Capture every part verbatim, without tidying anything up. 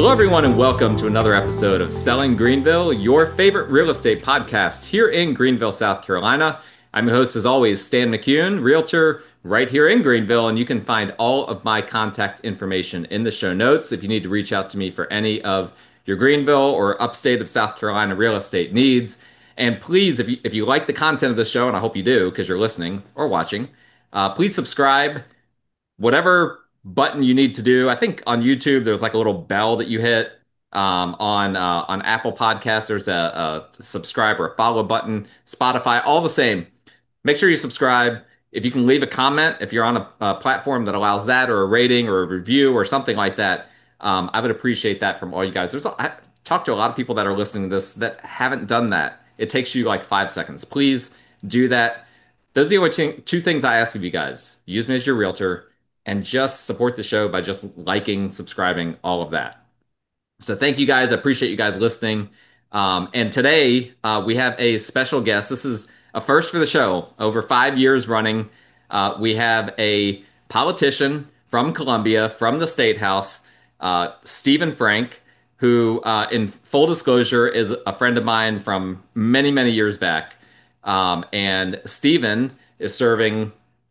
Hello, everyone, and welcome to another episode of Selling Greenville, your favorite real estate podcast here in Greenville, South Carolina. I'm your host, as always, Stan McCune, realtor right here in Greenville, and you can find all of my contact information in the show notes if you need to reach out to me for any of your Greenville or upstate of South Carolina real estate needs. And please, if you, if you like the content of the show, and I hope you do because you're listening or watching, uh, please subscribe whatever button you need to do. I think on YouTube there's like a little bell that you hit. Um, on uh, on Apple Podcasts, there's a, a subscribe or a follow button. Spotify, all the same. Make sure you subscribe. If you can leave a comment, if you're on a, a platform that allows that, or a rating, or a review, or something like that, um, I would appreciate that from all you guys. There's a, I talked to a lot of people that are listening to this that haven't done that. It takes you like five seconds. Please do that. Those are the only two two things I ask of you guys. Use me as your realtor and just support the show by just liking, subscribing, all of that. So thank you guys. I appreciate you guys listening. Um, and today uh, we have a special guest. This is a first for the show. Over five years running, uh, we have a politician from Columbia, from the State House, uh, Stephen Frank, who, uh, in full disclosure, is a friend of mine from many, many years back. Um, and Stephen is serving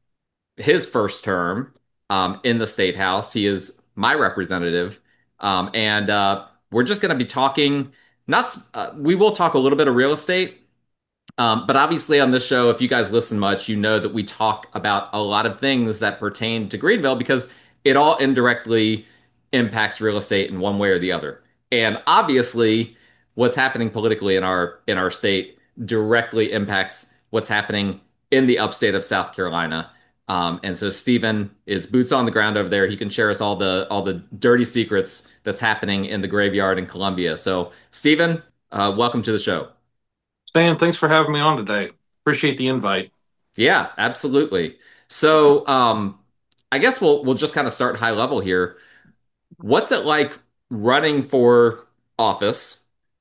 his first term um, in the state house. He is my representative, um, and uh, we're just going to be talking. Not uh, we will talk a little bit of real estate, um, but obviously on this show, if you guys listen much, you know that we talk about a lot of things that pertain to Greenville because it all indirectly impacts real estate in one way or the other. And obviously, what's happening politically in our in our state directly impacts what's happening in the upstate of South Carolina. Um, and so Stephen is boots on the ground over there. He can share us all the all the dirty secrets that's happening in the graveyard in Columbia. So Stephen, uh, welcome to the show. Stan, thanks for having me on today. Appreciate the invite. Yeah, absolutely. So, um, I guess we'll we'll just kind of start high level here. What's it like running for office,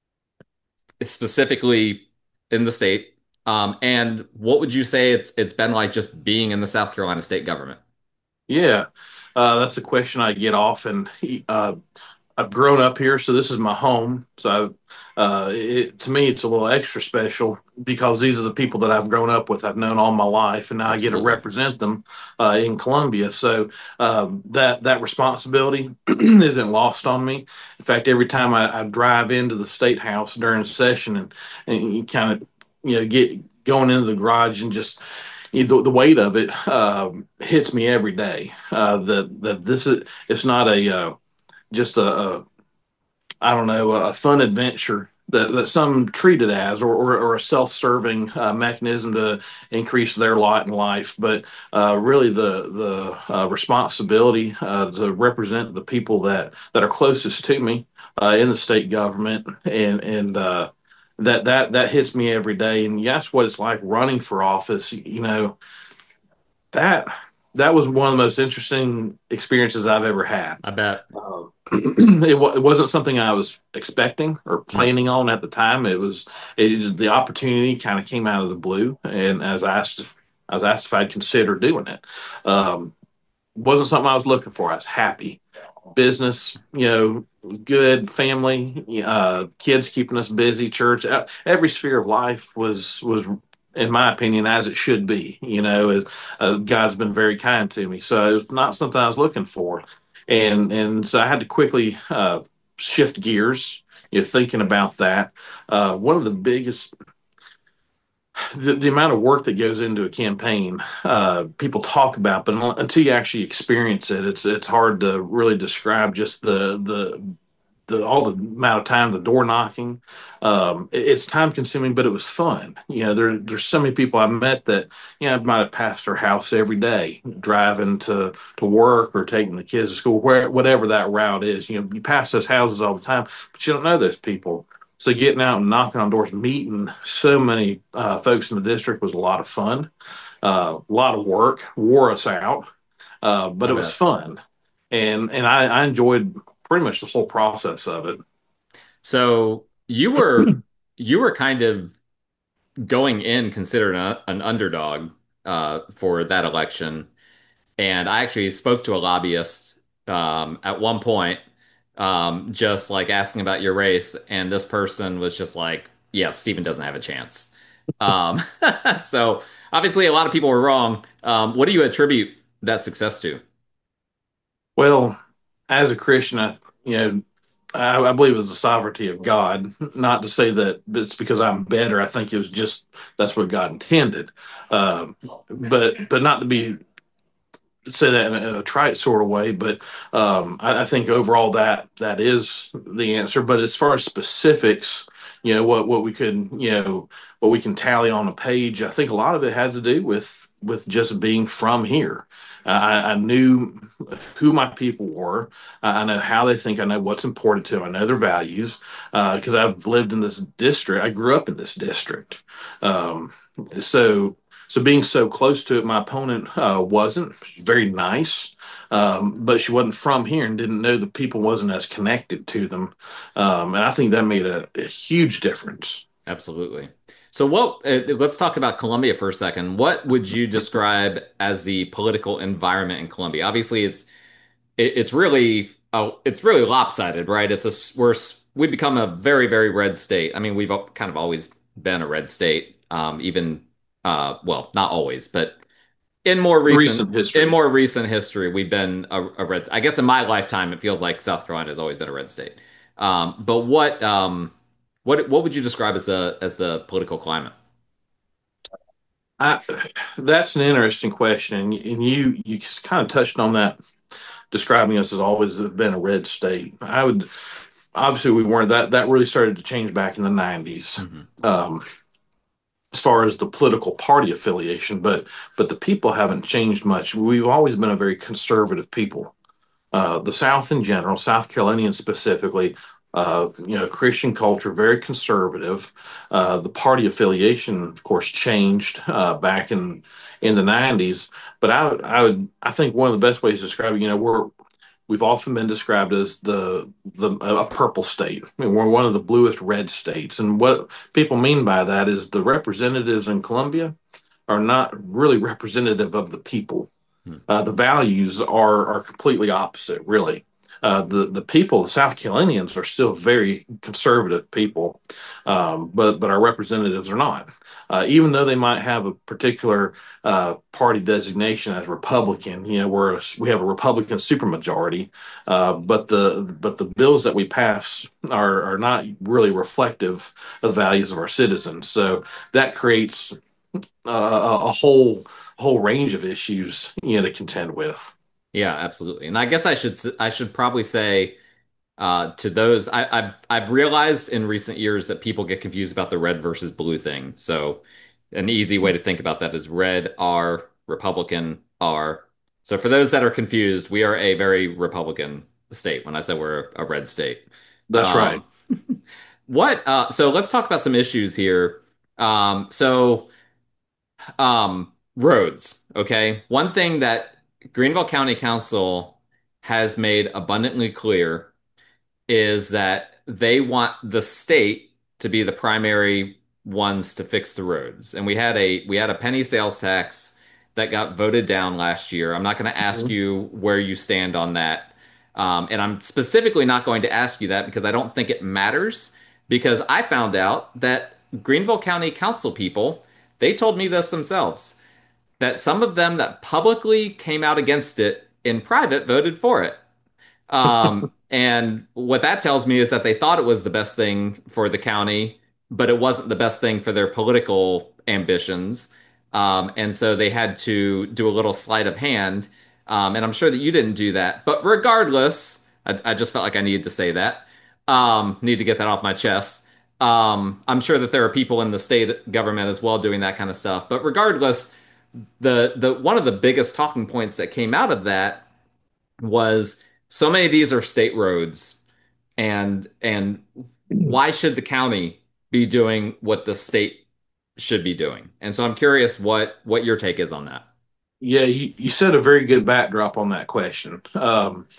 specifically in the state? Um, and what would you say it's it's been like just being in the South Carolina state government? Yeah, uh, that's a question I get often. Uh, I've grown up here, so this is my home. So uh, it, to me, it's a little extra special because these are the people that I've grown up with. I've known all my life, and now I get to Absolutely. represent them uh, in Columbia. So um, that that responsibility isn't lost on me. In fact, every time I, I drive into the state house during session and, and you kind of you know get going into the garage and just the, the weight of it um, hits me every day. Uh, that that this is it's not a uh, just a, a I don't know a fun adventure that, that some treat it as or, or, or a self-serving uh, mechanism to increase their lot in life, but uh, really the the uh, responsibility uh, to represent the people that that are closest to me uh, in the state government and and uh, that that that hits me every day. And yes, what it's like running for office. You know that that was one of the most interesting experiences I've ever had. I bet. Uh, it, wa- it wasn't something I was expecting or Hmm. planning on at the time. It was it, the opportunity kind of came out of the blue, and as I asked, if, I was asked if I'd consider doing it. Um, wasn't something I was looking for. I was happy. Business, you know, good family, uh, kids keeping us busy, church, uh, every sphere of life was was, in my opinion, as it should be. You know, as, uh, God's been very kind to me, so it was not something I was looking for, and and so I had to quickly uh, shift gears. You know, thinking about that, uh, one of the biggest the, the amount of work that goes into a campaign, uh, people talk about, but until you actually experience it, it's it's hard to really describe just the the the all the amount of time the door knocking. Um, it- it's time consuming, but it was fun. You know, there there's so many people I met that you know I might have passed their house every day, driving to to work or taking the kids to school, where whatever that route is. You know, you pass those houses all the time, but you don't know those people. So getting out and knocking on doors, meeting so many uh, folks in the district was a lot of fun. Uh, a lot of work, wore us out, uh, but I it was bet. fun, and and I, I enjoyed pretty much the whole process of it. So you were you were kind of going in considered a, an underdog uh, for that election. And I actually spoke to a lobbyist um, at one point, um, just like asking about your race, and this person was just like, "Yeah, Stephen doesn't have a chance." Um, so obviously, a lot of people were wrong. Um, what do you attribute that success to? Well, as a Christian, I you know I, I believe it's the sovereignty of God. Not to say that it's because I'm better. I think it was just that's what God intended. Um, but but not to be say that in a, in a trite sort of way, but um, I, I think overall that that is the answer. But as far as specifics, you know what what we could you know what we can tally on a page, I think a lot of it had to do with with just being from here. Uh, I, I knew who my people were. I I know how they think. I know what's important to them. I know their values because I've lived in this district. I grew up in this district. Um, so so being so close to it, my opponent uh, wasn't. She's very nice, um, but she wasn't from here and didn't know the people wasn't as connected to them. Um, and I think that made a, a huge difference. Absolutely. So, what? Uh, let's talk about Colombia for a second. What would you describe as the political environment in Colombia? Obviously, it's it, it's really oh, it's really lopsided, right? It's a s- we're s- we become a very very red state. I mean, we've al- kind of always been a red state, um, even uh, well, not always, but in more recent Recent in history. more recent history, we've been a, a red. I guess in my lifetime, it feels like South Carolina has always been a red state. Um, but what um, what what would you describe as the as the political climate? I, that's an interesting question, and, and you you just kind of touched on that, describing us as always been a red state. I would obviously we weren't that that really started to change back in the nineties. Hmm. Um, as far as the political party affiliation, but but the people haven't changed much. We've always been a very conservative people. Uh, the South in general, South Carolinians specifically, uh, you know, Christian culture, very conservative. Uh, the party affiliation, of course, changed uh, back in in the nineties. But I, would- I would, I think one of the best ways to describe it, you know, we're we've often been described as the the a purple state. I mean, we're one of the bluest red states, and what people mean by that is the representatives in Columbia are not really representative of the people. Uh, the values are are completely opposite, really. Uh, the the people, the South Carolinians, are still very conservative people, um, but but our representatives are not. Uh, even though they might have a particular uh, party designation as Republican, you know, we're a, we have a Republican supermajority, uh, but the but the bills that we pass are are not really reflective of the values of our citizens. So that creates uh, a, a whole whole range of issues you know to contend with. Yeah, absolutely. And I guess I should s- I should probably say uh, to those I, I've I've realized in recent years that people get confused about the red versus blue thing. So an easy way to think about that is red R, Republican R. So for those that are confused, we are a very Republican state when I said we're a red state. That's right. Um, what uh, so let's talk about some issues here. Um, so um, roads, okay? One thing that Greenville County Council has made abundantly clear is that they want the state to be the primary ones to fix the roads. And we had a we had a penny sales tax that got voted down last year. I'm not going to ask Mhm. you where you stand on that. Um, and I'm specifically not going to ask you that because I don't think it matters. Because I found out that Greenville County Council people, they told me this themselves, that some of them that publicly came out against it in private voted for it. Um, and what that tells me is that they thought it was the best thing for the county, but it wasn't the best thing for their political ambitions. Um, and so they had to do a little sleight of hand. Um, and I'm sure that you didn't do that. But regardless, I, I just felt like I needed to say that. Um, need to get that off my chest. Um, I'm sure that there are people in the state government as well doing that kind of stuff. But regardless, the the one of the biggest talking points that came out of that was so many of these are state roads, and and why should the county be doing what the state should be doing? And so I'm curious what what your take is on that. Yeah, you, you set a very good backdrop on that question. Um,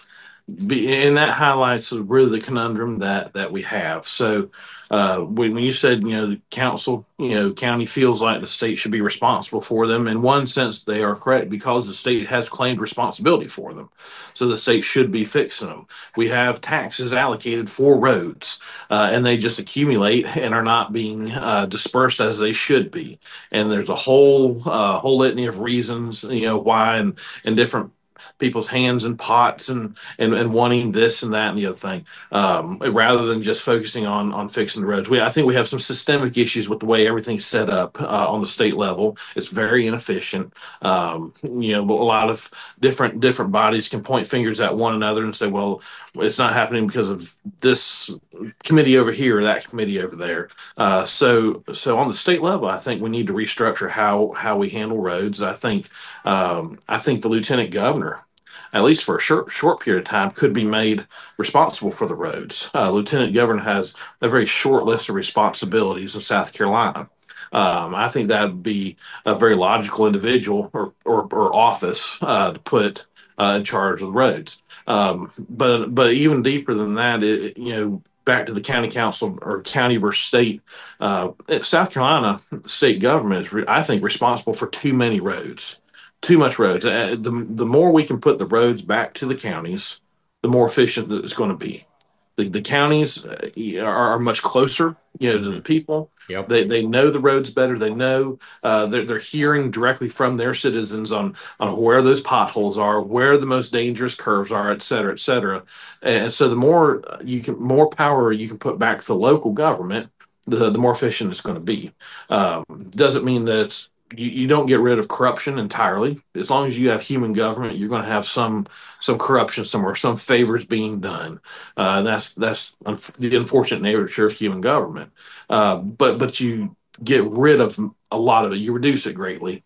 Be, and that highlights really the conundrum that that we have. So, uh, when, when you said, you know, the council, you know, county feels like the state should be responsible for them. In one sense, they are correct because the state has claimed responsibility for them. So the state should be fixing them. We have taxes allocated for roads, uh, and they just accumulate and are not being uh, dispersed as they should be. And there's a whole uh, whole litany of reasons, you know, why, and and different people's hands and pots and and and wanting this and that and the other thing, um, rather than just focusing on on fixing the roads. We I think we have some systemic issues with the way everything's set up uh, on the state level. It's very inefficient. Um, you know, a lot of different different bodies can point fingers at one another and say, "Well, it's not happening because of this committee over here or that committee over there." Uh, so so on the state level, I think we need to restructure how how we handle roads. I think um, I think the lieutenant governor, at least for a short short period of time, could be made responsible for the roads. Uh, Lieutenant Governor has a very short list of responsibilities in South Carolina. Um, I think that would be a very logical individual or or, or office uh, to put uh, in charge of the roads. Um, but but even deeper than that, it, you know, back to the county council or county versus state. Uh, South Carolina state government is, re- I think, responsible for too many roads, too much roads. Uh, the the more we can put the roads back to the counties, the more efficient it's going to be. The the counties uh, are, are much closer, you know, to the Hmm. people. Yep. They they know the roads better. They know uh, they're they're hearing directly from their citizens on on where those potholes are, where the most dangerous curves are, et cetera, et cetera. And so the more you can, more power you can put back to the local government, the the more efficient it's going to be. Um, doesn't mean that it's you, you don't get rid of corruption entirely. As long as you have human government, you're going to have some some corruption somewhere, some favors being done. Uh, and that's that's unf- the unfortunate nature of human government. Uh, but but you get rid of a lot of it. You reduce it greatly,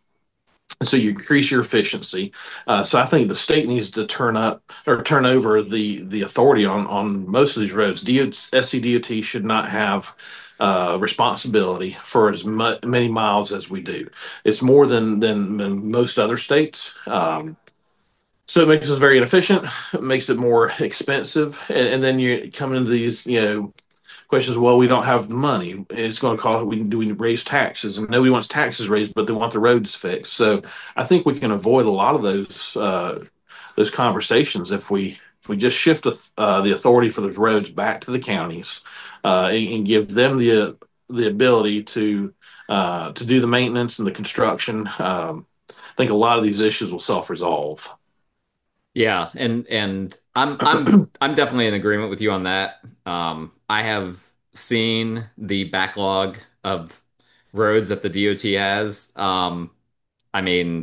so you increase your efficiency. Uh, so I think the state needs to turn up or turn over the the authority on on most of these roads. D O T, S C D O T should not have uh, responsibility for as mu- many miles as we do. It's more than than, than most other states. Um, so it makes us very inefficient. It makes it more expensive, and, and then you come into these, you know, questions. Well, we don't have the money. It's going to cost. We do we raise taxes, and nobody wants taxes raised, but they want the roads fixed. So I think we can avoid a lot of those uh, those conversations if we if we just shift the, uh, the authority for the roads back to the counties, uh, and, and give them the the ability to uh, to do the maintenance and the construction. Um, I think a lot of these issues will self resolve. Yeah, and and I'm I'm I'm definitely in agreement with you on that. Um, I have seen the backlog of roads that the D O T has. Um, I mean,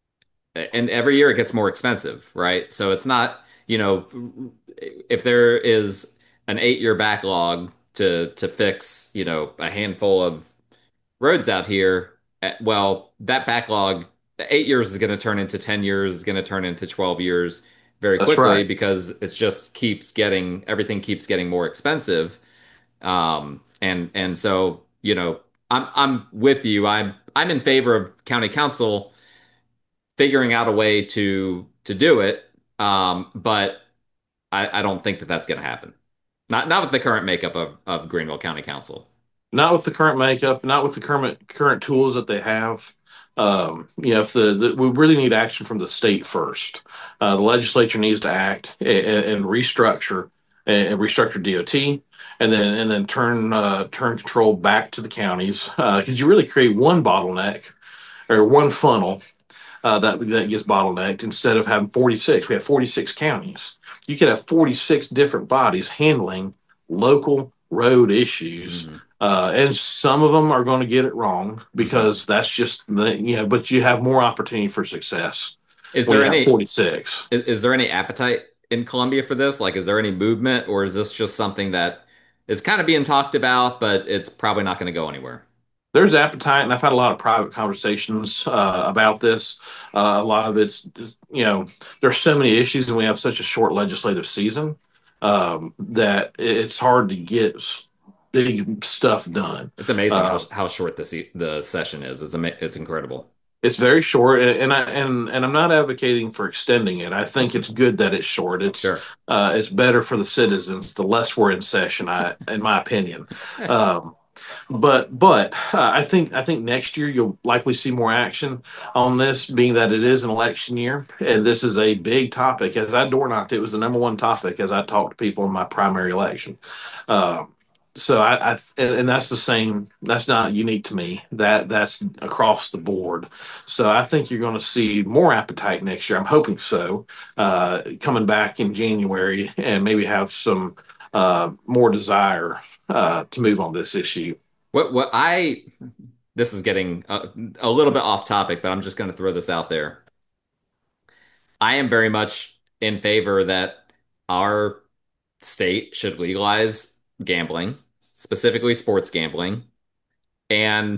and every year it gets more expensive, right? So it's not, you know, if there is an eight-year backlog to to fix, you know, a handful of roads out here, eh, well, that backlog, eight years is going to turn into ten years, is going to turn into twelve years very That's quickly right. because it just keeps getting, everything keeps getting more expensive. Um, and and so, you know, I'm I'm with you. I'm I'm in favor of county council figuring out a way to to do it. Um, but I, I don't think that that's going to happen. Not not with the current makeup of of Greenville County Council. Not with the current makeup, not with the current current tools that they have. Um, you know, if the, the we really need action from the state first. Uh, the legislature needs to act and, and restructure and restructure D O T, and then and then turn uh, turn control back to the counties because uh, you really create one bottleneck or one funnel uh, that that gets bottlenecked instead of having forty-six. We have forty-six counties. You could have forty-six different bodies handling local road issues. Hmm. Uh, and some of them are going to get it wrong Hmm. because that's just the, you know, but you have more opportunity for success Is when there you have any forty-six. is, is there any appetite in Columbia for this? Like, is there any movement, or is this just something that is kind of being talked about, but it's probably not going to go anywhere? There's appetite, and I've had a lot of private conversations uh, about this. Uh, a lot of it's, just, you know, there's so many issues, and we have such a short legislative season um, that it's hard to get s- big stuff done. It's amazing how Uh, how short the se the session is. It's ama it's incredible. It's very short, and, and I and and I'm not advocating for extending it. I think it's good that it's short. It's Sure. uh, it's better for the citizens the less we're in session. I, in my opinion. Um, but but uh, I think I think next year you'll likely see more action on this, being that it is an election year, and this is a big topic. As I door knocked, it was the number one topic as I talked to people in my primary election. Um, so I, I and, and that's the same. That's not unique to me. That that's across the board. So I think you're going to see more appetite next year. I'm hoping so. Uh, coming back in January and maybe have some uh, more desire uh, to move on this issue. What what I this is getting a, a little bit off topic, but I'm just going to throw this out there. I am very much in favor that our state should legalize gambling, specifically sports gambling, and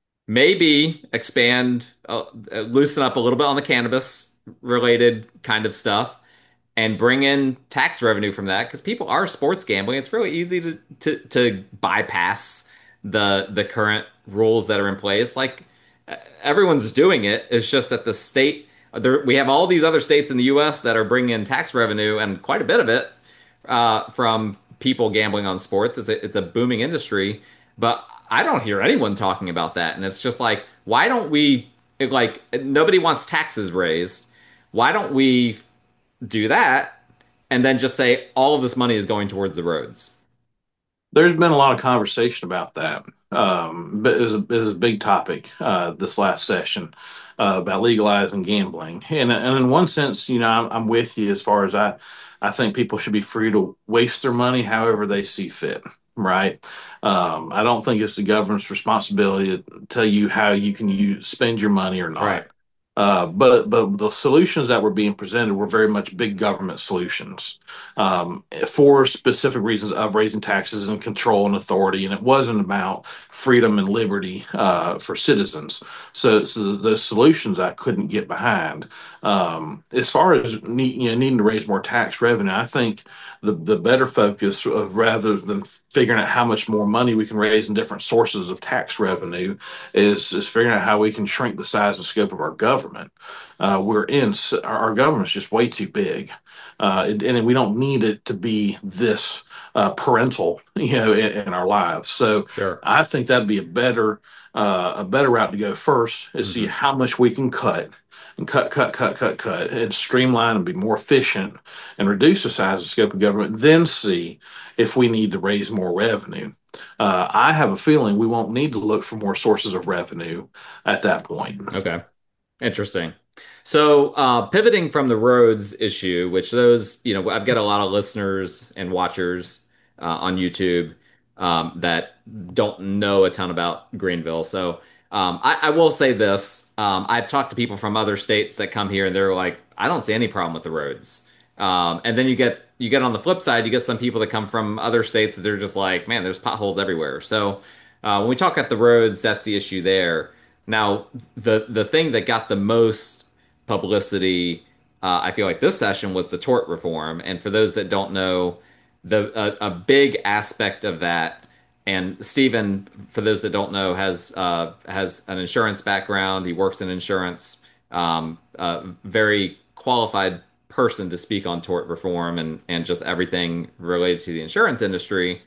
maybe expand, uh, loosen up a little bit on the cannabis related kind of stuff and bring in tax revenue from that because people are sports gambling. It's really easy to, to to bypass the the current rules that are in place. Like everyone's doing it. It's just that the state there we have all these other states in the U S that are bringing in tax revenue and quite a bit of it uh, from people gambling on sports. It's a, it's a booming industry, but I don't hear anyone talking about that. And it's just like, why don't we like nobody wants taxes raised? Why don't we do that and then just say all of this money is going towards the roads? There's been a lot of conversation about that. Um, but it was a, it was a big topic uh, this last session uh, about legalizing gambling. And, and in one sense, you know, I'm, I'm with you as far as I, I think people should be free to waste their money however they see fit. Right. Um, I don't think it's the government's responsibility to tell you how you can use spend your money or Right. not. Uh, but but the solutions that were being presented were very much big government solutions um, for specific reasons of raising taxes and control and authority, and it wasn't about freedom and liberty uh, for citizens. So, so the solutions I couldn't get behind. Um, as far as need, you know, needing to raise more tax revenue, I think the the better focus of rather than figuring out how much more money we can raise in different sources of tax revenue is is figuring out how we can shrink the size and scope of our government. Uh, we're in our government's just way too big, uh, and, and we don't need it to be this uh, parental, you know, in, in our lives. So Sure. I think that'd be a better uh, a better route to go first is see Hmm. how much we can cut and cut, cut, cut, cut, cut, and streamline and be more efficient and reduce the size and scope of government. Then see if we need to raise more revenue. Uh, I have a feeling we won't need to look for more sources of revenue at that point. Okay. Interesting. So, uh, pivoting from the roads issue, which those, you know, I've got a lot of listeners and watchers uh, on YouTube um, that don't know a ton about Greenville. So, um, I, I will say this: um, I've talked to people from other states that come here, and they're like, "I don't see any problem with the roads." Um, and then you get you get on the flip side, you get some people that come from other states that they're just like, "Man, there's potholes everywhere." So, uh, when we talk about the roads, that's the issue there. Now, the the thing that got the most publicity, uh, I feel like this session was the tort reform. And for those that don't know, the a, a big aspect of that, and Stephen, for those that don't know, has uh, has an insurance background. He works in insurance. Um, a very qualified person to speak on tort reform and and just everything related to the insurance industry.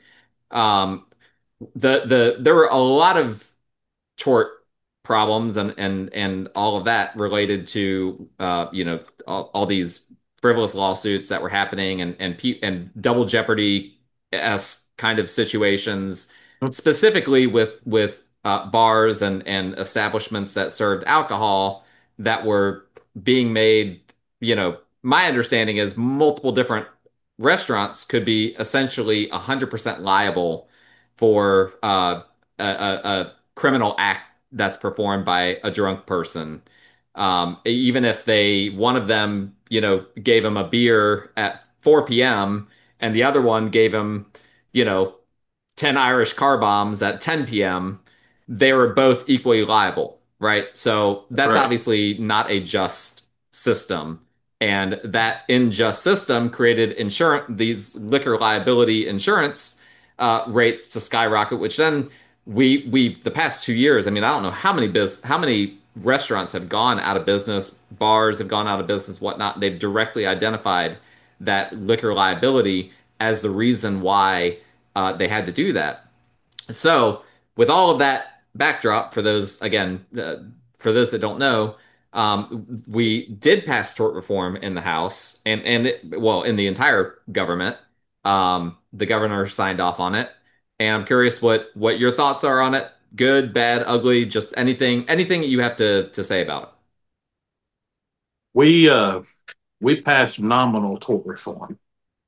Um, the the there were a lot of tort problems and and and all of that related to uh, you know all, all these frivolous lawsuits that were happening and and pe and double jeopardy s kind of situations, specifically with with uh, bars and and establishments that served alcohol that were being made. You know, my understanding is multiple different restaurants could be essentially one hundred percent liable for uh, a, a, a criminal act that's performed by a drunk person. Um, even if they, one of them, you know, gave him a beer at four p m and the other one gave him, you know, ten Irish car bombs at ten p m, they were both equally liable, right? So that's Right. obviously not a just system. And that unjust system created insurance, these liquor liability insurance uh, rates to skyrocket, which then we we the past two years, I mean, I don't know how many biz how many restaurants have gone out of business, bars have gone out of business, whatnot. They've directly identified that liquor liability as the reason why uh, they had to do that. So, with all of that backdrop, for those again, uh, for those that don't know, um, we did pass tort reform in the House, and and it, well, in the entire government. Um, the governor signed off on it, and I'm curious what what your thoughts are on it. Good, bad, ugly, just anything anything that you have to to say about it. We uh, we passed nominal tort reform.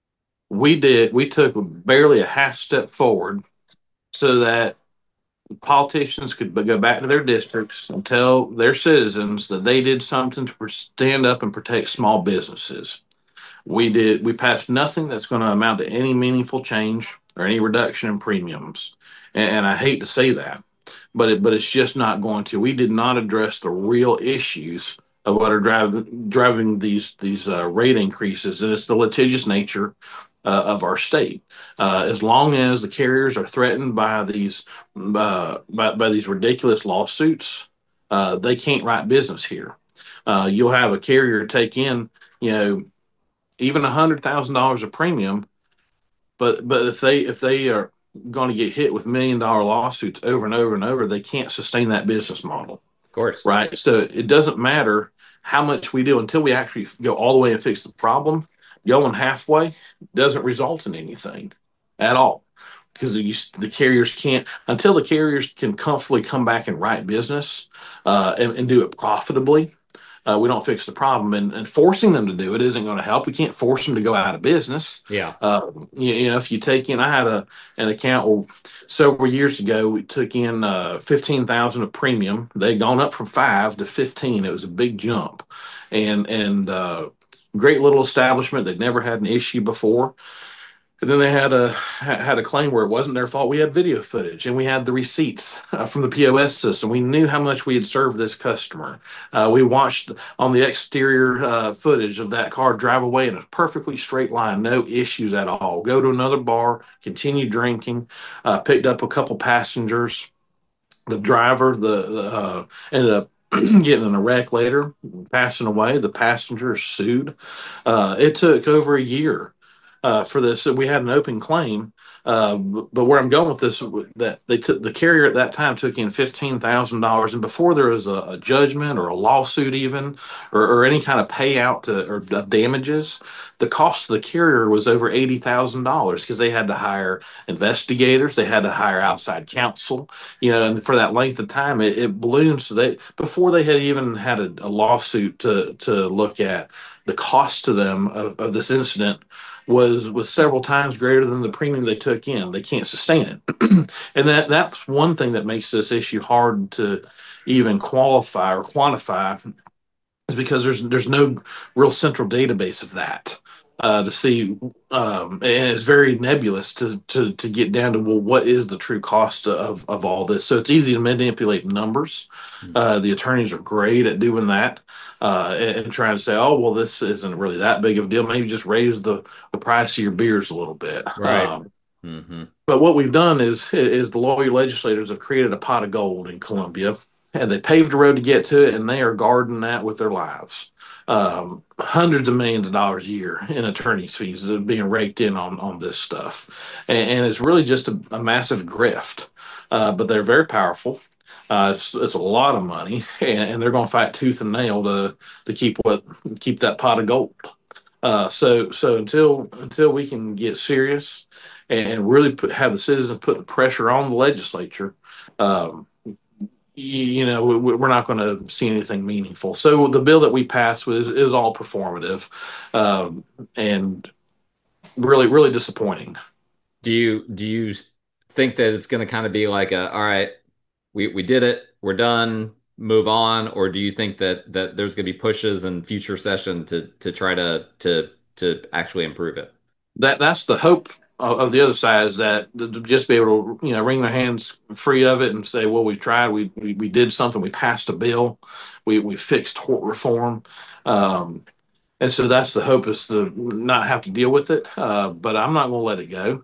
We did. We took barely a half step forward so that politicians could go back to their districts and tell their citizens that they did something to stand up and protect small businesses. We did. We passed nothing that's going to amount to any meaningful change or any reduction in premiums. And, and I hate to say that, but it, but it's just not going to. We did not address the real issues of what are driving driving these these uh, rate increases, and it's the litigious nature uh, of our state. Uh, as long as the carriers are threatened by these uh, by, by these ridiculous lawsuits, uh, they can't write business here. Uh, you'll have a carrier take in, you know, even a hundred thousand dollars of premium, but but if they if they are going to get hit with million dollar lawsuits over and over and over, they can't sustain that business model, Of course. right? So it doesn't matter how much we do until we actually go all the way and fix the problem. Going halfway doesn't result in anything at all because you, the carriers can't until the carriers can comfortably come back and write business uh, and, and do it profitably. Uh, we don't fix the problem, and, and forcing them to do it isn't going to help. We can't force them to go out of business. Yeah. Uh, you, you know, if you take in, I had a an account where several years ago we took in uh, fifteen thousand of premium. They'd gone up from five to fifteen. It was a big jump, and and uh, great little establishment. They'd never had an issue before. And then they had a had a claim where it wasn't their fault. We had video footage and we had the receipts uh, from the P O S system. We knew how much we had served this customer. Uh, we watched on the exterior uh, footage of that car drive away in a perfectly straight line, no issues at all. Go to another bar, continue drinking, uh, picked up a couple passengers. The driver, the, the uh, ended up getting in a wreck later, passing away. The passenger sued. Uh, it took over a year uh, for this. We had an open claim, uh, but where I'm going with this, that they took the carrier at that time took in fifteen thousand dollars, and before there was a, a judgment or a lawsuit, even or, or any kind of payout to, or damages, the cost of the carrier was over eighty thousand dollars because they had to hire investigators, they had to hire outside counsel, you know, and for that length of time, it, it ballooned. So they before they had even had a, a lawsuit to to look at, the cost to them of, of this incident was was several times greater than the premium they took in. They can't sustain it, and that that's one thing that makes this issue hard to even qualify or quantify is because there's there's no real central database of that uh, to see, um, and it's very nebulous to, to to get down to, well, what is the true cost of of all this? So it's easy to manipulate numbers. Uh, the attorneys are great at doing that uh, and, and trying to say, oh, well, this isn't really that big of a deal. Maybe just raise the the price of your beers a little bit. Right. Um, Hmm. but what we've done is is the lawyer legislators have created a pot of gold in Columbia, and they paved the road to get to it, and they are guarding that with their lives. Um, hundreds of millions of dollars a year in attorney's fees that are being raked in on on this stuff, and, and it's really just a, a massive grift. Uh, but they're very powerful. Uh, it's, it's a lot of money, and, and they're going to fight tooth and nail to to keep what keep that pot of gold. Uh, so so until until we can get serious and really put, have the citizens put the pressure on the legislature, um, you, you know, we, we're not going to see anything meaningful. So the bill that we passed was is all performative, um, and really really disappointing. Do you do you think that it's going to kind of be like a, all right, we we did it, we're done, move on, or do you think that that there's going to be pushes in future session to to try to to to actually improve it? That that's the hope of, of the other side is that to just be able to, you know, wring their hands free of it and say, well, we tried, we we, we did something, we passed a bill, we we fixed tort reform. Um, and so that's the hope is to not have to deal with it. Uh, but I'm not going to let it go.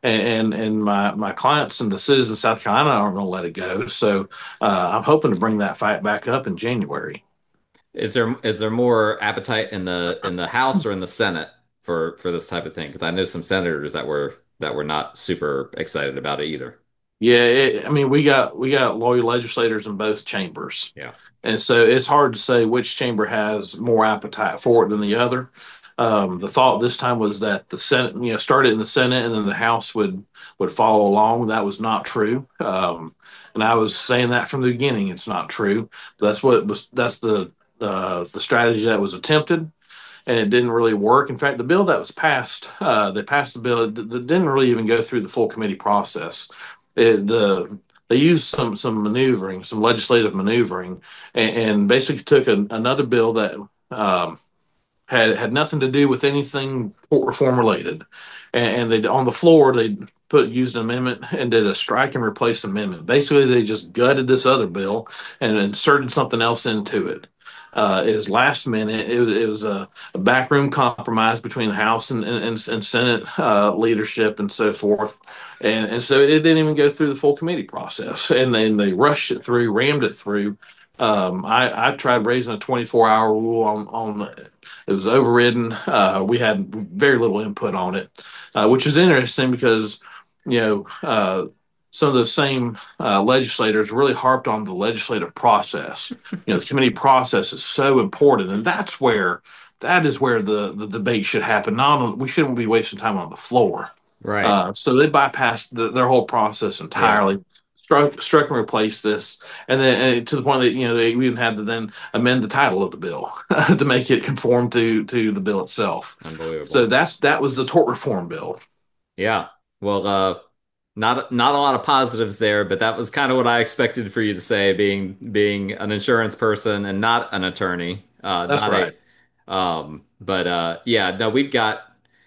and and my my clients and the citizens of South Carolina aren't going to let it go. So uh, I'm hoping to bring that fight back up in January. Is there is there more appetite in the in the House or in the Senate for for this type of thing? Because I know some senators that were that were not super excited about it either. Yeah, it, I mean we got we got loyal legislators in both chambers, Yeah. and so it's hard to say which chamber has more appetite for it than the other. Um, the thought this time was that the Senate, you know, started in the Senate and then the House would would follow along. That was not true, um, and I was saying that from the beginning. It's not true. That's what was. That's the uh, the strategy that was attempted, and it didn't really work. In fact, the bill that was passed, uh, they passed the bill that didn't really even go through the full committee process. It, the they used some some maneuvering, some legislative maneuvering, and, and basically took a, another bill that um, had had nothing to do with anything court reform related, and, and they on the floor they put used an amendment and did a strike and replace amendment. Basically, they just gutted this other bill and inserted something else into it. Uh, it was last minute. It was, it was a, a backroom compromise between the House and, and, and Senate uh, leadership and so forth. And, and so it didn't even go through the full committee process. And then they rushed it through, rammed it through. Um, I, I tried raising a twenty-four hour rule on, on it was overridden. Uh, we had very little input on it, uh, which is interesting because, you know, uh, some of those same uh, legislators really harped on the legislative process. You know, the committee process is so important, and that's where that is where the the debate should happen. Not on, we shouldn't be wasting time on the floor. Right. Uh, so they bypassed the, their whole process Yeah. entirely. Struck, struck and replaced this, and then and to the point that you know they even had to then amend the title of the bill to make it conform to to the bill itself. So Unbelievable. that's that was the tort reform bill. Yeah. Well, uh, not not a lot of positives there, but that was kind of what I expected for you to say, being being an insurance person and not an attorney. Uh, That's not a right. um, but uh, yeah, no, we've got.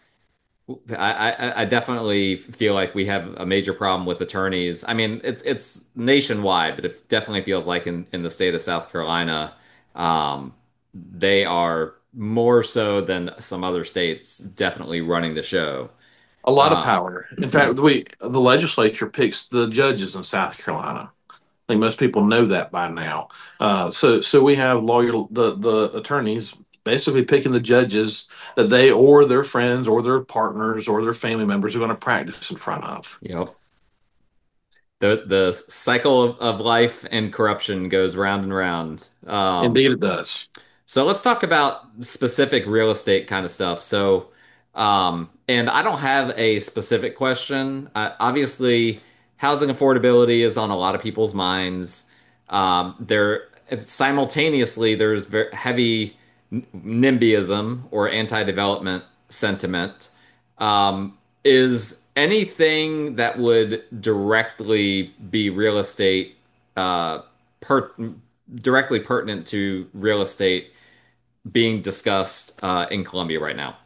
I, I I definitely feel like we have a major problem with attorneys. I mean, it's it's nationwide, but it definitely feels like in in the state of South Carolina, um, they are more so than some other states definitely running the show. A lot of Uh, power. In fact, we the legislature picks the judges in South Carolina. I think most people know that by now. Uh, so so we have lawyer the the attorneys basically picking the judges that they or their friends or their partners or their family members are going to practice in front of. you know, the the cycle of, of life and corruption goes round and round. Um, Indeed, it does. So let's talk about specific real estate kind of stuff. So, um, and I don't have a specific question. Uh, obviously, housing affordability is on a lot of people's minds. Um, there simultaneously, there's very heavy NIMBYism or anti-development sentiment. Um, is anything that would directly be real estate, uh, per directly pertinent to real estate being discussed uh, in Colombia right now?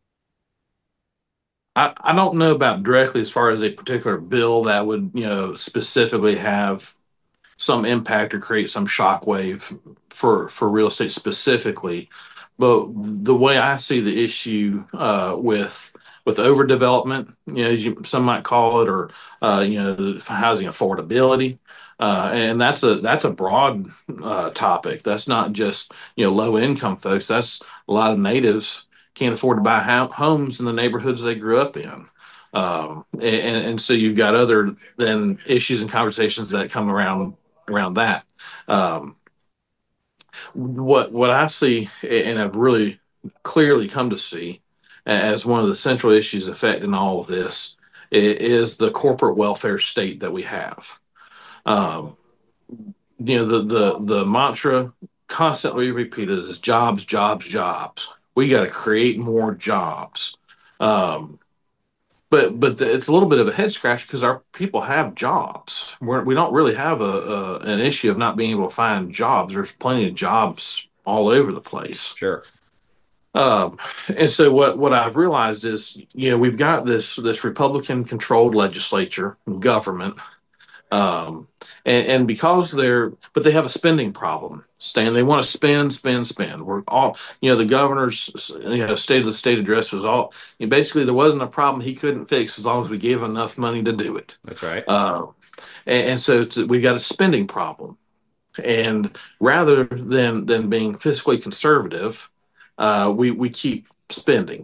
I, I don't know about directly as far as a particular bill that would, you know, specifically have some impact or create some shockwave for for real estate specifically. But the way I see the issue uh, with with overdevelopment, you know, as you, some might call it, or uh, you know, housing affordability, uh, and that's a that's a broad uh, topic. That's not just you know low income folks. That's a lot of natives can't afford to buy ho- homes in the neighborhoods they grew up in. Um, and, and so you've got other than issues and conversations that come around around that. Um, what what I see and I've really clearly come to see as one of the central issues affecting all of this is the corporate welfare state that we have. Um, you know, the the the mantra constantly repeated is jobs, jobs, jobs. We got to create more jobs. Um, but but the, it's a little bit of a head scratch because our people have jobs. We're, we don't really have a, a an issue of not being able to find jobs. There's plenty of jobs all over the place. Sure. Um, and so what what I've realized is, you know, we've got this this Republican controlled legislature government Um, and, and because they're, but they have a spending problem. Stan, they want to spend, spend, spend. We're all, you know, the governor's, you know, state of the state address was all, you know, basically there wasn't a problem he couldn't fix as long as we gave enough money to do it. That's right. Uh, and, and so it's, we got a spending problem. And rather than than being fiscally conservative, uh, we we keep spending,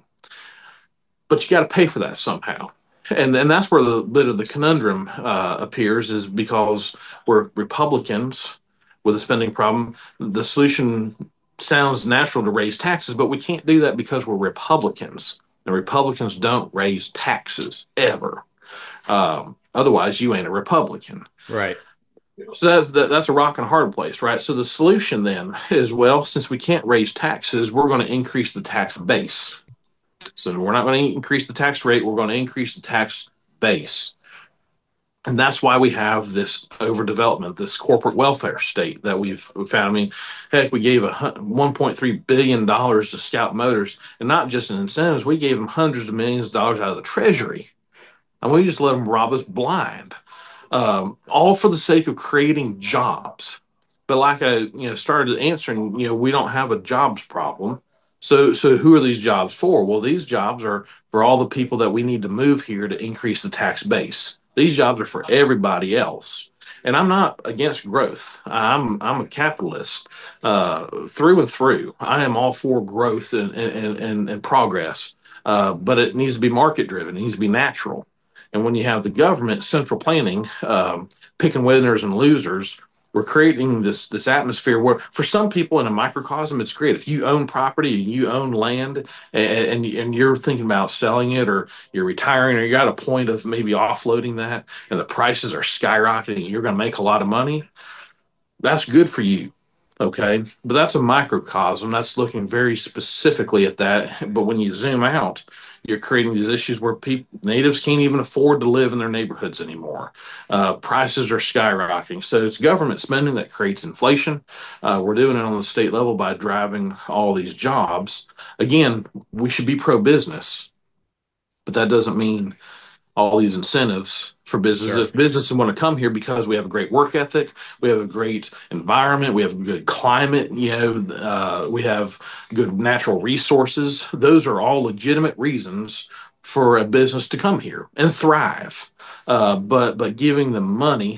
but you got to pay for that somehow. And then that's where the bit of the conundrum uh, appears, is because we're Republicans with a spending problem. The solution sounds natural to raise taxes, but we can't do that because we're Republicans. And Republicans don't raise taxes ever. Um, otherwise, you ain't a Republican. Right. So that's that, that's a rock and a hard place, right? So the solution then is, well, since we can't raise taxes, we're going to increase the tax base. So we're not going to increase the tax rate, we're going to increase the tax base. And that's why we have this overdevelopment, this corporate welfare state that we've found. I mean, heck, we gave a one point three billion dollars to Scout Motors, and not just in incentives, we gave them hundreds of millions of dollars out of the Treasury. And we just let them rob us blind, um, all for the sake of creating jobs. But like I, you know, started answering, you know, we don't have a jobs problem. So, so who are these jobs for? Well, these jobs are for all the people that we need to move here to increase the tax base. These jobs are for everybody else. And I'm not against growth. I'm I'm a capitalist uh, through and through. I am all for growth and and and, and progress, uh, but it needs to be market driven. It needs to be natural. And when you have the government central planning, um, picking winners and losers, we're creating this this atmosphere where, for some people in a microcosm, it's great. If you own property, you own land, and, and and you're thinking about selling it, or you're retiring, or you're at a point of maybe offloading that, and the prices are skyrocketing, you're going to make a lot of money. That's good for you. Okay. But that's a microcosm. That's looking very specifically at that. But when you zoom out, you're creating these issues where people, natives can't even afford to live in their neighborhoods anymore. Uh, prices are skyrocketing. So it's government spending that creates inflation. Uh, we're doing it on the state level by driving all these jobs. Again, we should be pro business, but that doesn't mean all these incentives for businesses. Sure. If businesses want to come here because we have a great work ethic, we have a great environment, we have a good climate, you know, uh, we have good natural resources. Those are all legitimate reasons for a business to come here and thrive. Uh, but but giving them money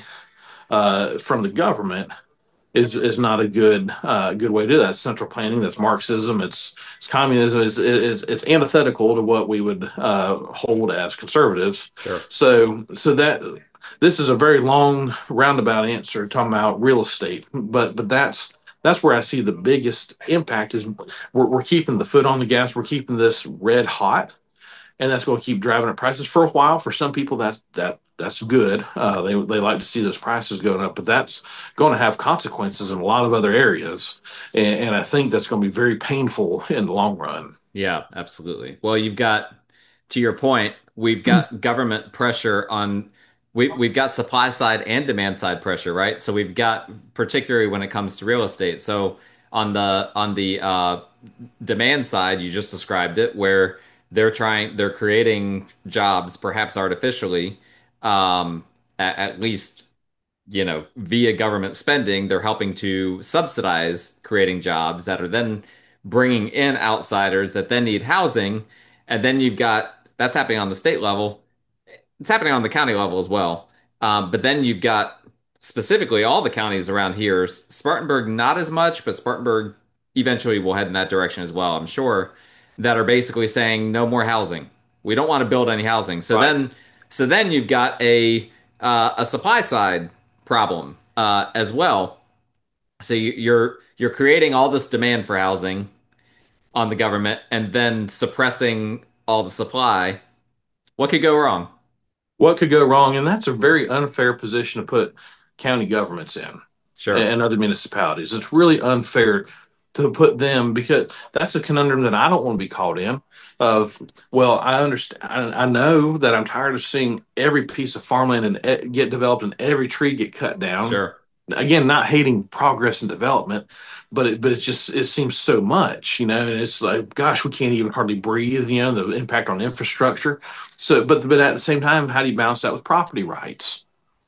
uh, from the government is is not a good uh, good way to do that. It's central planning. That's Marxism. It's it's communism. It's it's, it's antithetical to what we would uh, hold as conservatives. Sure. So so that this is a very long roundabout answer talking about real estate, but but that's that's where I see the biggest impact is we're, we're keeping the foot on the gas. We're keeping this red hot, and that's going to keep driving up prices for a while. For some people, that's that that's good. Uh, they they like to see those prices going up, but that's going to have consequences in a lot of other areas, and, and I think that's going to be very painful in the long run. Yeah, absolutely. Well, you've got, to your point, we've got government pressure on, we, we've got supply side and demand side pressure, right? So we've got, particularly when it comes to real estate. So on the on the uh, demand side, you just described it, where they're trying, they're creating jobs, perhaps artificially, um, at, at least, you know, via government spending. They're helping to subsidize creating jobs that are then bringing in outsiders that then need housing. And then you've got, that's happening on the state level. It's happening on the county level as well. Um, but then you've got specifically all the counties around here. Spartanburg, not as much, but Spartanburg eventually will head in that direction as well, I'm sure, that are basically saying no more housing. We don't want to build any housing. So Right. then, so then you've got a uh, a supply side problem uh, as well. So you, you're you're creating all this demand for housing on the government and then suppressing all the supply. What could go wrong? What could go wrong? And that's a very unfair position to put county governments in Sure, and other municipalities. It's really unfair to put them, because that's a conundrum that I don't want to be caught in. Of, well, I understand. I, I know that I'm tired of seeing every piece of farmland and e- get developed and every tree get cut down. sure. Again, not hating progress and development, but it but it just it seems so much, you know, and it's like, gosh, we can't even hardly breathe, you know, the impact on infrastructure. So, but but at the same time, how do you balance that with property rights?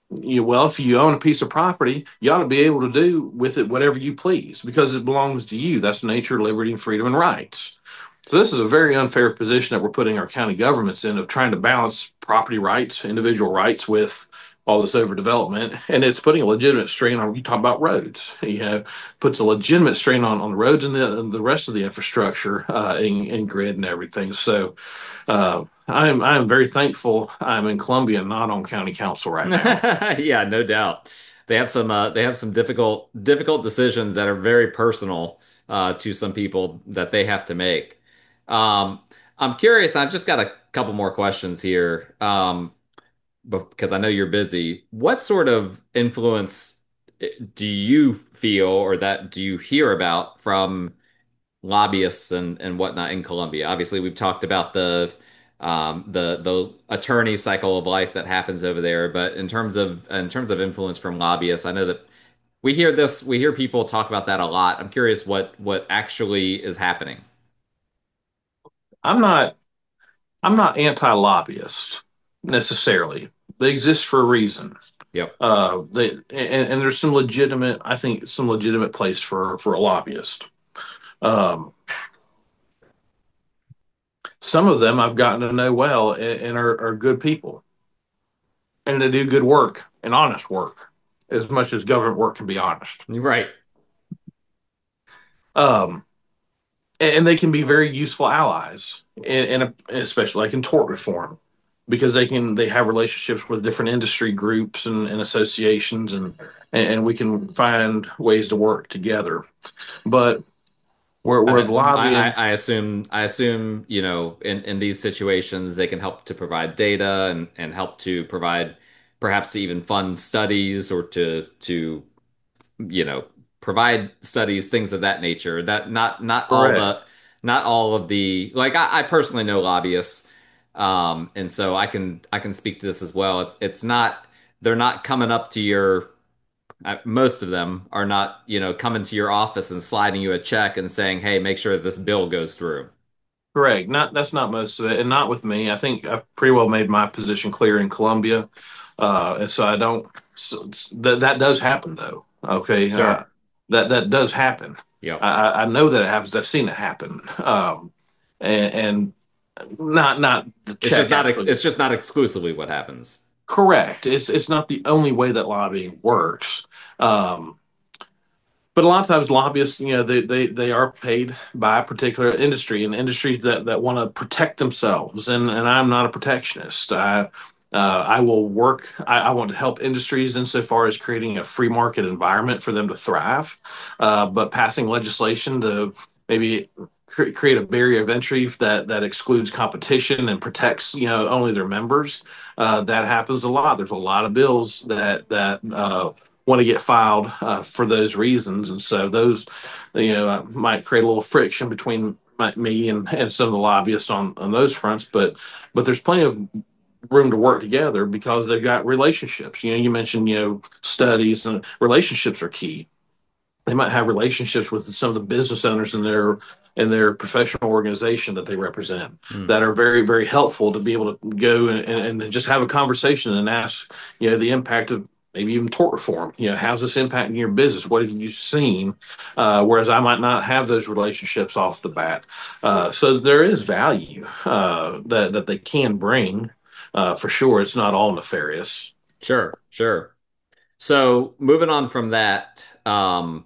you well, if you own a piece of property, you ought to be able to do with it whatever you please because it belongs to you. That's nature, liberty, and freedom and rights. So this is a very unfair position that we're putting our county governments in of trying to balance property rights, individual rights with all this overdevelopment, and it's putting a legitimate strain on. You talk about roads, you know, puts a legitimate strain on on the roads and the and the rest of the infrastructure uh, and, and grid and everything. So uh, I'm I'm very thankful I'm in Columbia, not on county council right now. Yeah, no doubt. They have some uh, they have some difficult difficult decisions that are very personal uh, to some people that they have to make. Um, I'm curious. I've just got a couple more questions here um, because I know you're busy. What sort of influence eh, do you feel or that do you hear about from lobbyists and and whatnot in Colombia? Obviously, we've talked about the um, the the attorney cycle of life that happens over there, but in terms of in terms of influence from lobbyists, I know that we hear this, we hear people talk about that a lot. I'm curious what what actually is happening. I'm not I'm not anti-lobbyist necessarily. They exist for a reason. Yep. Uh, they and, and there's some legitimate, I think, some legitimate place for for a lobbyist. Um, some of them I've gotten to know well and, and are, are good people, and they do good work and honest work, as much as government work can be honest. Right. Um, and, and they can be very useful allies, and, and especially like in tort reform, because they can they have relationships with different industry groups and, and associations, and and we can find ways to work together. But we're I we're mean, I, I lobbying. I assume I assume, you know, in, in these situations they can help to provide data and, and help to provide perhaps to even fund studies or to to you know, provide studies, things of that nature. That not not all the Correct. not all of the like I, I personally know lobbyists, um, and so I can I can speak to this as well. It's it's not they're not coming up to your uh, most of them are not, you know, coming to your office and sliding you a check and saying, "Hey, make sure this bill goes through." Correct. Not that's not most of it, and not with me. I think I've pretty well made my position clear in Columbia, uh, and so I don't. So, that that does happen though. Okay, uh, Sure. that that does happen. Yep. I, I I know that it happens. I've seen it happen, um, and, and not not the It's just check not ex- actually. it's just not exclusively what happens. Correct. It's it's not the only way that lobbying works. Um, but a lot of times lobbyists, you know, they, they, they are paid by a particular industry and industries that, that want to protect themselves. And, and I'm not a protectionist. I, uh, I will work, I, I want to help industries insofar as creating a free market environment for them to thrive. Uh, but passing legislation to maybe cre- create a barrier of entry that, that excludes competition and protects, you know, only their members, uh, that happens a lot. There's a lot of bills that, that, uh, want to get filed uh, for those reasons, and so those, you know, uh, might create a little friction between my, me and, and some of the lobbyists on on those fronts. But but there's plenty of room to work together because they've got relationships. You know, you mentioned you know studies and relationships are key. They might have relationships with some of the business owners in their in their professional organization that they represent Hmm. that are very very helpful to be able to go and, and, and just have a conversation and ask you know the impact of maybe even tort reform. You know, how's this impacting your business? What have you seen? Uh, whereas I might not have those relationships off the bat. Uh, so there is value uh, that that they can bring uh, for sure. It's not all nefarious. Sure, sure. So moving on from that, um,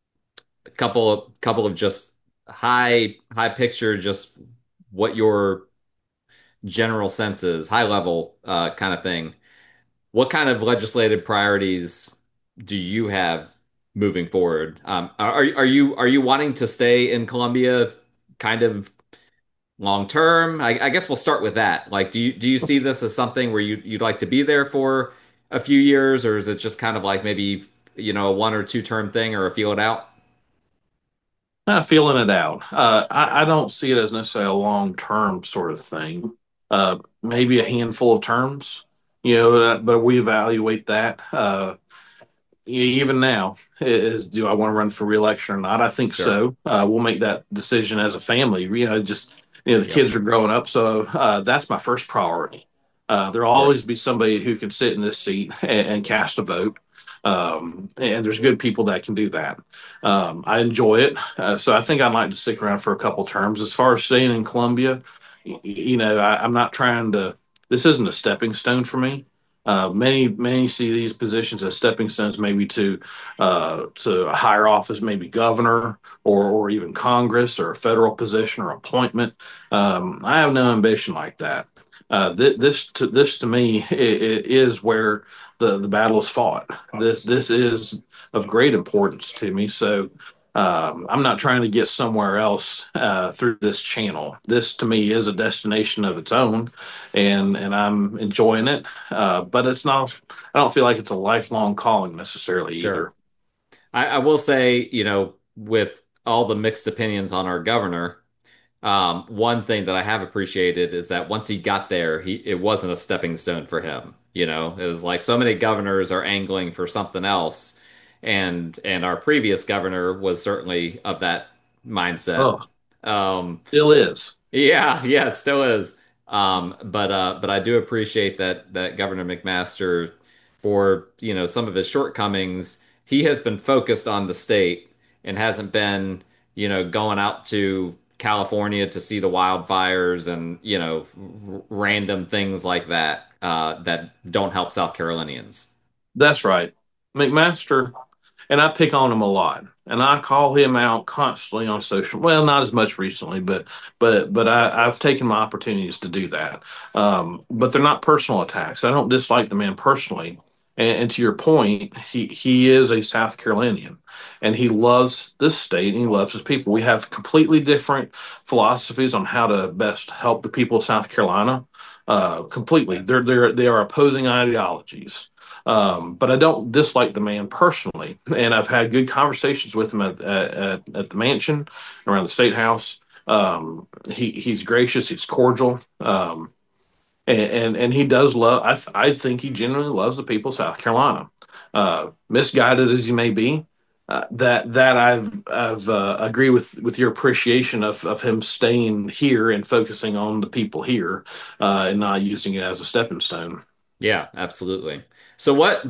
a couple of couple of just high high picture, just what your general sense is, high level uh, kind of thing. What kind of legislative priorities do you have moving forward? Um, are are you are you wanting to stay in Colombia kind of long term? I, I guess we'll start with that. Like, do you do you see this as something where you you'd like to be there for a few years, or is it just kind of like maybe, you know, a one or two term thing or a feel it out? Kind of feeling it out. Uh, I, I don't see it as necessarily a long term sort of thing. Uh, maybe a handful of terms, you know, uh, but we evaluate that. Uh, e- even now, is do I want to run for reelection or not? I think Sure. so. Uh, we'll make that decision as a family. You know, just, you know, the Yep. kids are growing up. So uh, that's my first priority. Uh, there'll Sure. always be somebody who can sit in this seat and, and cast a vote. Um, and there's good people that can do that. Um, I enjoy it. Uh, so I think I'd like to stick around for a couple terms. As far as staying in Columbia, y- you know, I, I'm not trying to, this isn't a stepping stone for me. Uh, many, many see these positions as stepping stones, maybe to uh, to a higher office, maybe governor or or even Congress or a federal position or appointment. Um, I have no ambition like that. Uh, th- this to this to me i- i- is where the the battle is fought. This this is of great importance to me. So um, I'm not trying to get somewhere else uh, through this channel. This to me is a destination of its own, and and I'm enjoying it. Uh, but it's not. I don't feel like it's a lifelong calling necessarily Sure. either. I, I will say, you know, with all the mixed opinions on our governor, um, one thing that I have appreciated is that once he got there, he it wasn't a stepping stone for him. You know, it was like so many governors are angling for something else, and and our previous governor was certainly of that mindset. Oh, Um, still is. yeah, yeah, still is. Um, but uh, but I do appreciate that that Governor McMaster, for you know some of his shortcomings, he has been focused on the state and hasn't been you know going out to California to see the wildfires and you know r random things like that uh, that don't help South Carolinians. That's right. McMaster, and I pick on him a lot, and I call him out constantly on social. Well, not as much recently, but but but I, I've taken my opportunities to do that. Um, but they're not personal attacks. I don't dislike the man personally. And, and to your point, he he is a South Carolinian, and he loves this state and he loves his people. We have completely different philosophies on how to best help the people of South Carolina. Uh, completely, they're they're they are opposing ideologies. Um, but I don't dislike the man personally, and I've had good conversations with him at at, at the mansion, around the state house. Um, he he's gracious, he's cordial, um, and, and and he does love. I th- I think he genuinely loves the people of South Carolina, uh, misguided as he may be. Uh, that that I've I've uh, agree with with your appreciation of of him staying here and focusing on the people here, uh, and not using it as a stepping stone. Yeah, absolutely. So what,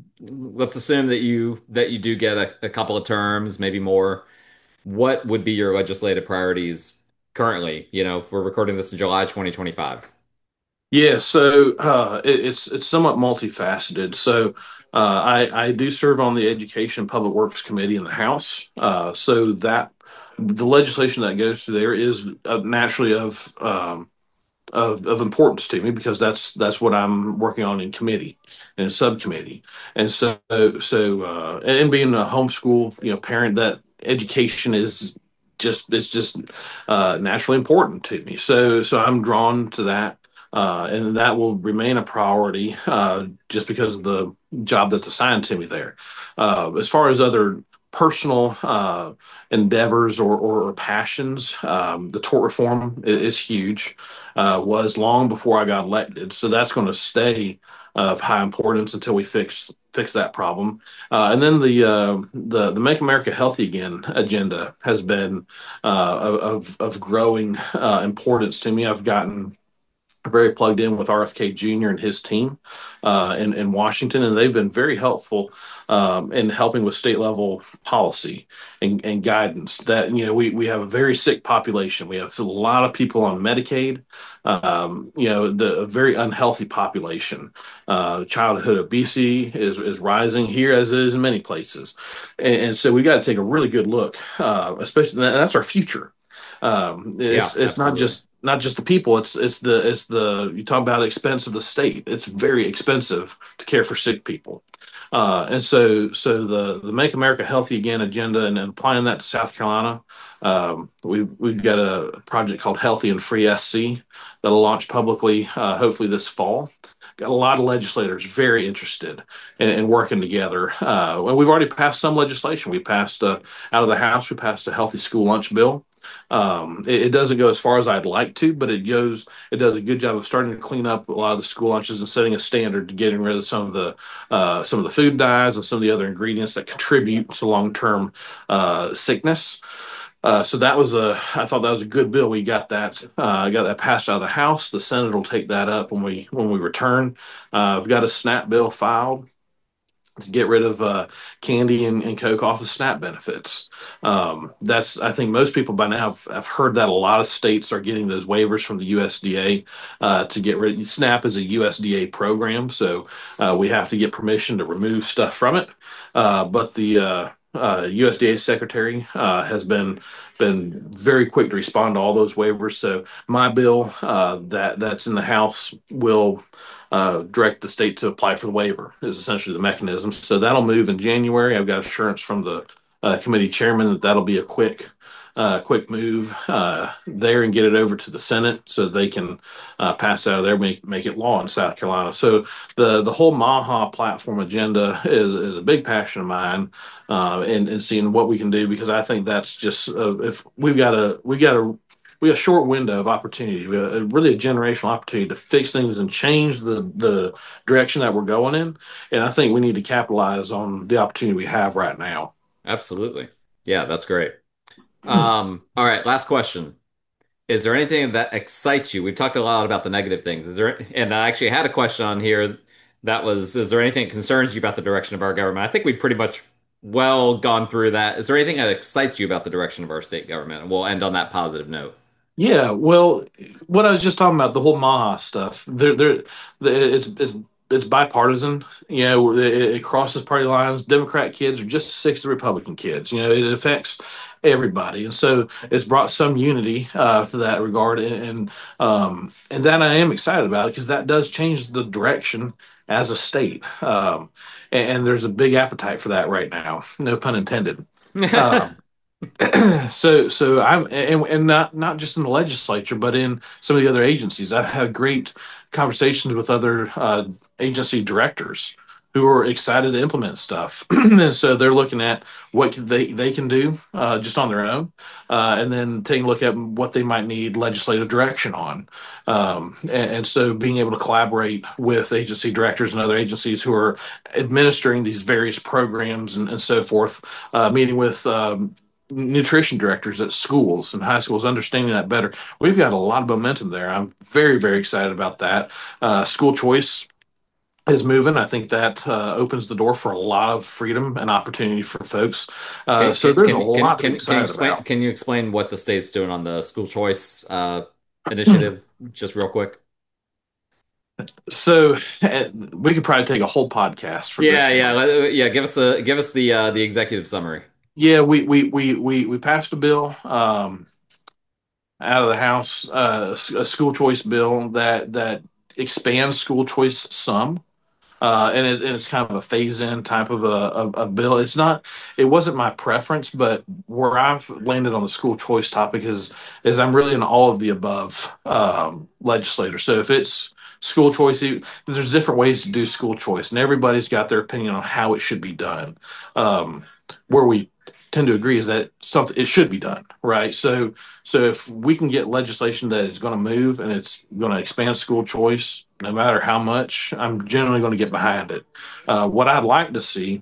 let's assume that you that you do get a, a couple of terms, maybe more. What would be your legislative priorities currently? You know, we're recording this in July twenty twenty-five. Yeah, so uh, it, it's it's somewhat multifaceted. So uh, I I do serve on the Education and Public Works Committee in the House. Uh, so that the legislation that goes through there is uh, naturally of um, of, of importance to me because that's that's what I'm working on in committee and subcommittee. And so so uh, and being a homeschool you know parent, that education is just it's just uh, naturally important to me. So so I'm drawn to that. Uh, and that will remain a priority uh, just because of the job that's assigned to me there. Uh, as far as other personal uh, endeavors or, or passions, um, the tort reform is, is huge, uh, was long before I got elected. So that's going to stay uh, of high importance until we fix fix that problem. Uh, and then the uh, the the Make America Healthy Again agenda has been uh, of of growing uh, importance to me. I've gotten very plugged in with R F K Junior and his team uh, in, in Washington, and they've been very helpful um, in helping with state level policy and, and guidance. That you know, we we have a very sick population. We have a lot of people on Medicaid. Um, you know, the a very unhealthy population. Uh, childhood obesity is is rising here as it is in many places, and, and so we got to take a really good look, uh, especially and that's our future. Um, Yeah, it's it's not absolutely. just not just the people. It's it's the it's the you talk about expense of the state. It's very expensive to care for sick people, uh, and so so the the Make America Healthy Again agenda and, and applying that to South Carolina. Um, we we've got a project called Healthy and Free S C that'll launch publicly uh, hopefully this fall. Got a lot of legislators very interested in, in working together. Uh, and we've already passed some legislation. We passed uh, out of the House. We passed a healthy school lunch bill. Um, it, it doesn't go as far as I'd like to, but it goes. It does a good job of starting to clean up a lot of the school lunches and setting a standard to getting rid of some of the uh, some of the food dyes and some of the other ingredients that contribute to long term uh, sickness. Uh, so that was a, I thought that was a good bill. We got that, uh, got that passed out of the House. The Senate will take that up when we when we return. Uh, I've got a SNAP bill filed to get rid of uh, candy and, and Coke off of SNAP benefits. Um, that's I think most people by now have, have heard that a lot of states are getting those waivers from the U S D A uh, to get rid. SNAP is a U S D A program, so uh, we have to get permission to remove stuff from it. Uh, but the uh, uh, U S D A secretary uh, has been been very quick to respond to all those waivers. So my bill uh, that that's in the House will uh, direct the state to apply for the waiver is essentially the mechanism. So that'll move in January. I've got assurance from the uh, committee chairman that that'll be a quick, uh, quick move uh, there and get it over to the Senate so they can uh, pass out of there, make make it law in South Carolina. So the the whole MAHA platform agenda is is a big passion of mine, uh, and and seeing what we can do because I think that's just uh, if we've got a we got a we have a short window of opportunity. We have a, really a generational opportunity to fix things and change the the direction that we're going in. And I think we need to capitalize on the opportunity we have right now. Absolutely. Yeah, that's great. Um, all right, last question. Is there anything that excites you? We've talked a lot about the negative things. Is there, and I actually had a question on here that was, is there anything that concerns you about the direction of our government? I think we've pretty much well gone through that. Is there anything that excites you about the direction of our state government? And we'll end on that positive note. Yeah, well, what I was just talking about, the whole Maha stuff, there, there, it's it's it's bipartisan. You know, it, it crosses party lines. Democrat kids are just as sick as the Republican kids. You know, it affects everybody, and so it's brought some unity uh, to that regard, and and, um, and that I am excited about because that does change the direction as a state, um, and, and there's a big appetite for that right now. No pun intended. Um, so so I'm and, and not not just in the legislature but in some of the other agencies. I've had great conversations with other uh, agency directors who are excited to implement stuff and so they're looking at what they they can do uh, just on their own uh, and then taking a look at what they might need legislative direction on, um, and, and so being able to collaborate with agency directors and other agencies who are administering these various programs and, and so forth, uh, meeting with um, nutrition directors at schools and high schools, understanding that better. We've got a lot of momentum there. I'm very, very excited about that. Uh, school choice is moving. I think that uh, opens the door for a lot of freedom and opportunity for folks. Uh, Can, so can, there's a can, can, lot to be can, can you excited explain, about. can you explain what the state's doing on the school choice uh, initiative, just real quick? So uh, we could probably take a whole podcast for Yeah, this yeah, one. let- yeah. Give us the give us the uh, the executive summary. Yeah, we we we we we passed a bill um, out of the House, uh, a school choice bill that that expands school choice some. Uh, and, it, and it's kind of a phase-in type of a, a, a bill. It's not, it wasn't my preference, but where I've landed on the school choice topic is is I'm really an all of the above um, legislator. So if it's school choice, e- there's different ways to do school choice, and everybody's got their opinion on how it should be done. Um, where we tend to agree is that something it should be done, right? So so if we can get legislation that is going to move and it's going to expand school choice, no matter how much, I'm generally going to get behind it. Uh, what I'd like to see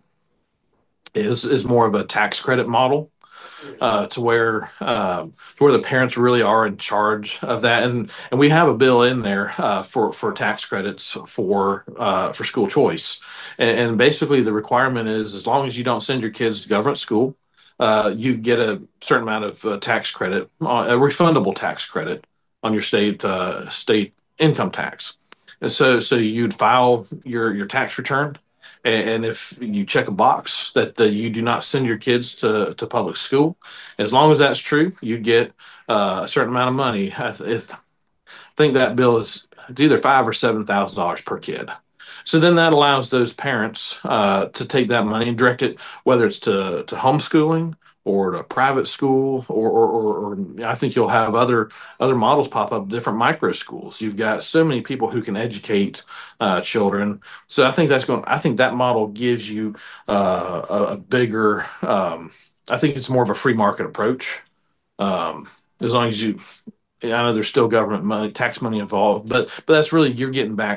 is is more of a tax credit model uh, to where um, to where the parents really are in charge of that, and and we have a bill in there uh, for for tax credits for uh, for school choice, and, and basically the requirement is as long as you don't send your kids to government school, uh, you get a certain amount of uh, tax credit, uh, a refundable tax credit on your state uh, state income tax. And so, so you'd file your your tax return, and, and if you check a box that the, you do not send your kids to, to public school, as long as that's true, you get uh, a certain amount of money. I, th- I think that bill is it's either five or seven thousand dollars per kid. So then that allows those parents uh, to take that money and direct it, whether it's to, to homeschooling or to private school, or, or, or, or I think you'll have other other models pop up, different micro schools. You've got so many people who can educate uh, children. So I think that's going. I think that model gives you uh, a, a bigger. Um, I think it's more of a free market approach. Um, as long as you, I know there's still government money, tax money involved, but but that's really you're getting back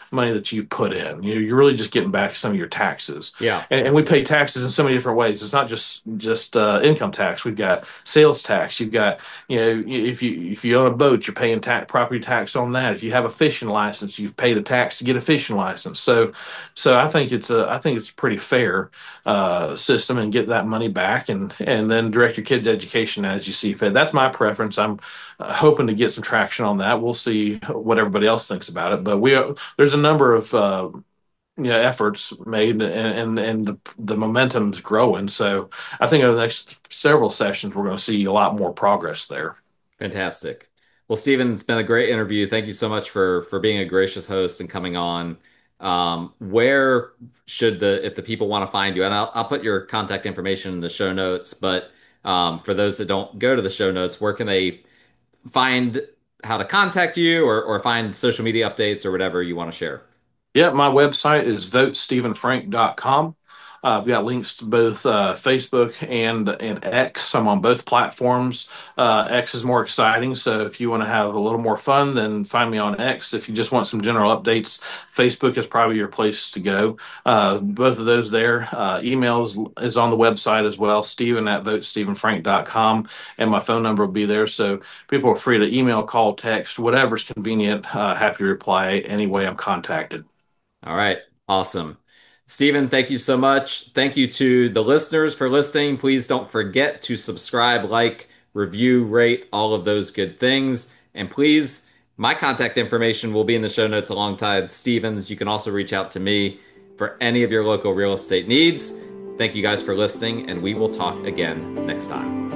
money that you've put in. You know, you're really just getting back some of your taxes. Yeah, And, and we pay absolutely. taxes in so many different ways. It's not just just uh, income tax. We've got sales tax. You've got, you know, if you if you own a boat, you're paying tax, property tax on that. If you have a fishing license, you've paid a tax to get a fishing license. So, so I think it's a I think it's a pretty fair uh, system, and get that money back, and and then direct your kids' education as you see fit. That's my preference. I'm uh, hoping to get some traction on that. We'll see what everybody else thinks about it, but we are, there's a number of uh, you know, efforts made, and and, and the, the momentum's growing. So I think over the next several sessions, we're going to see a lot more progress there. Fantastic. Well, Stephen, it's been a great interview. Thank you so much for for being a gracious host and coming on. Um, where should the if the people want to find you, and I'll I'll put your contact information in the show notes, but um, for those that don't go to the show notes, where can they find how to contact you or or find social media updates or whatever you want to share? Yeah, my website is vote stephen frank dot com. Uh, I've got links to both uh, Facebook and and X. I'm on both platforms. Uh, X is more exciting, so if you want to have a little more fun, then find me on X. If you just want some general updates, Facebook is probably your place to go. Uh, both of those there. Uh, emails is on the website as well, Stephen at vote stephen frank dot com, and my phone number will be there. So people are free to email, call, text, whatever's convenient. Uh, happy to reply any way I'm contacted. All right. Awesome. Stephen, thank you so much. Thank you to the listeners for listening. Please don't forget to subscribe, like, review, rate, all of those good things. And please, my contact information will be in the show notes alongside Stephen's. You can also reach out to me for any of your local real estate needs. Thank you guys for listening, and we will talk again next time.